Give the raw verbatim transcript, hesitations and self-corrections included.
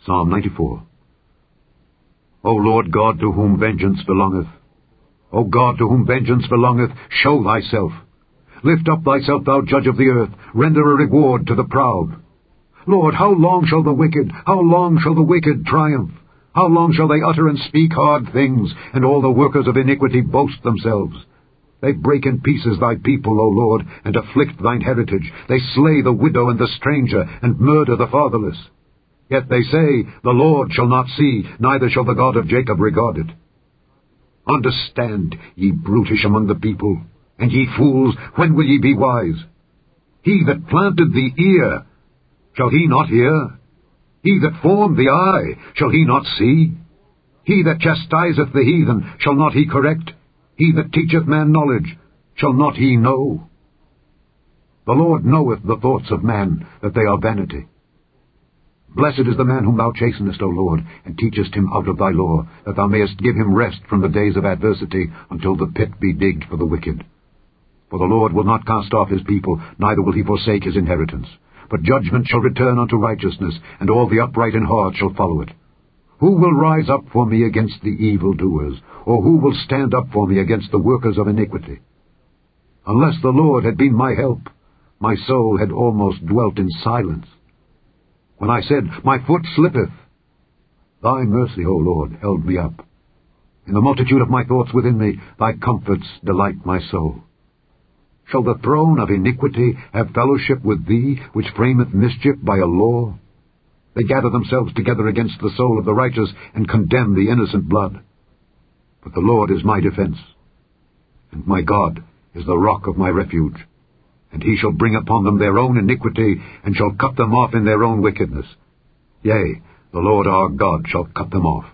Psalm ninety-four. O Lord God, to whom vengeance belongeth, O God, to whom vengeance belongeth, show thyself. Lift up thyself, thou judge of the earth, render a reward to the proud. Lord, how long shall the wicked, how long shall the wicked triumph? How long shall they utter and speak hard things, and all the workers of iniquity boast themselves? They break in pieces thy people, O Lord, and afflict thine heritage. They slay the widow and the stranger, and murder the fatherless. Yet they say, the Lord shall not see, neither shall the God of Jacob regard it. Understand, ye brutish among the people, and ye fools, when will ye be wise? He that planted the ear, shall he not hear? He that formed the eye, shall he not see? He that chastiseth the heathen, shall not he correct? He that teacheth man knowledge, shall not he know? The Lord knoweth the thoughts of man, that they are vanity. Blessed is the man whom thou chastenest, O Lord, and teachest him out of thy law, that thou mayest give him rest from the days of adversity, until the pit be digged for the wicked. For the Lord will not cast off his people, neither will he forsake his inheritance. But judgment shall return unto righteousness, and all the upright in heart shall follow it. Who will rise up for me against the evildoers, or who will stand up for me against the workers of iniquity? Unless the Lord had been my help, my soul had almost dwelt in silence. When I said, my foot slippeth, thy mercy, O Lord, held me up. In the multitude of my thoughts within me, thy comforts delight my soul. Shall the throne of iniquity have fellowship with thee, which frameth mischief by a law? They gather themselves together against the soul of the righteous, and condemn the innocent blood. But the Lord is my defense, and my God is the rock of my refuge. And he shall bring upon them their own iniquity, and shall cut them off in their own wickedness. Yea, the Lord our God shall cut them off.